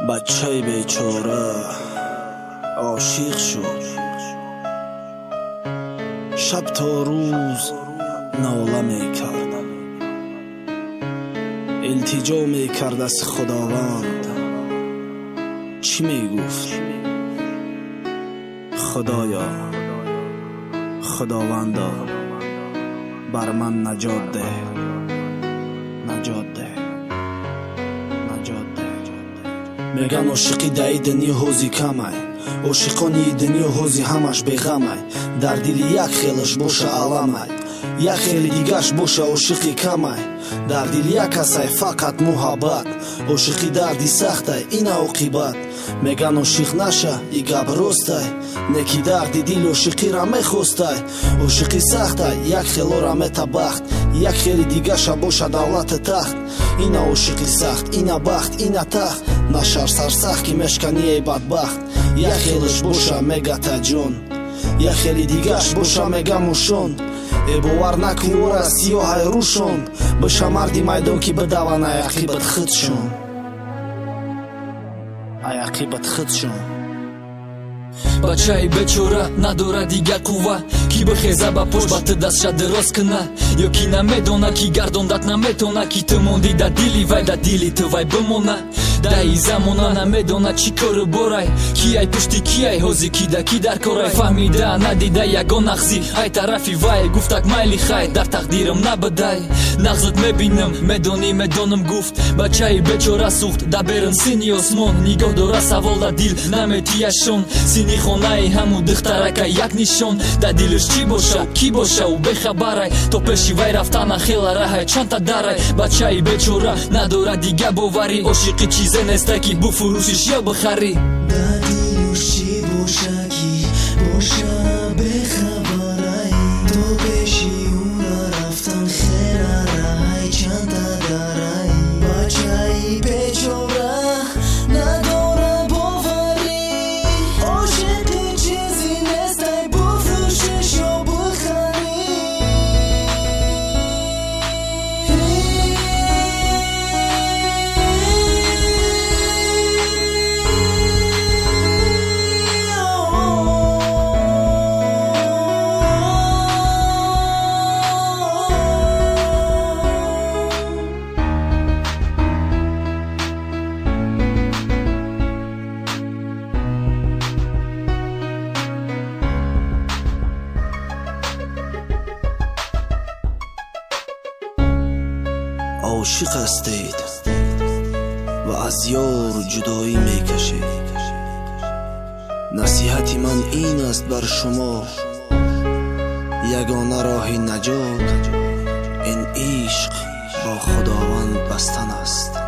بچه بیچاره عاشق شد، شب تا روز ناله میکرد، التجا میکرد از خداوند. چی میگفت؟ خدایا، خداوندا بر من نجات ده، نجات ده، نجات ده. میگن عاشقی دای دنیا حوزی کمای، عاشقانی دنیا حوزی همش بیغمای. در دل یک خیلش باشه علمای، یک خیل دیگش باشه عاشقی کمای. در دل یک کسای فقط محبت، عاشقی دردی سخته این عاقبت. میگن عاشق نشه ای گپ راستای، نکی دردی دل عاشقی را میخواستای. عاشقی سخته یک خیل را میتبخت، یک خیل دیگش باشه دولت تخت. این عاشقی سخت، این بخت، این تخت. نشر سرسخت که مشکنی ای بدبخت. یک خیلش باشه میگه تا جون، یک خیل دیگش باشه میگه موشون. ای باور نکنی ورا سیاه روشون، بشه مردی میدان که بدوانه عاقبت خودشون، عاقبت خودشون. بچه‌ای بیچاره نداره دیگه قوه، کی بخیزه با پشت بات دستش دراز کنه، یا کی نمیدونه کی گردوندت نمیتونه، کی تو موندی در دلی وای در دلی تو وای بمونه. در این زمانه نمیدونه چی کار برای، کی ای پشتی کی ای حوزی کی در کارای. فهمیده ندیده یگان نغزی ای طرفی وای، گفتک میلی خیر در تقدیرم نبدای. نغزت میبینم میدونم گفت بچه‌ای بیچاره سوخت در برن سینی آسمان. نگاه داره سوال در دل نمیتیشون، سینی خونه ای همون دخترک یک نشون. در دلش چی باشه کی باشه و بخبره، تو پیشی وی رفتن خیلی راه چند تا داره. بچه‌ای بیچاره نداره دیگه باوری، عاشقی چیزی نیست که بفروشیش یا بخری. در دلش چی باشه کی باشه بخبره، تو پیشی اون رفتن خیلی راه چند تا داره. بچه‌ای بیچاره نداره باوری، عاشقی چیزی نیست بفروشیش یا بخری. عاشق هستید و از یار جدایی میکشید. نصیحتی من این است بر شما، یگانه راه نجات این عشق با خداوند بستن است.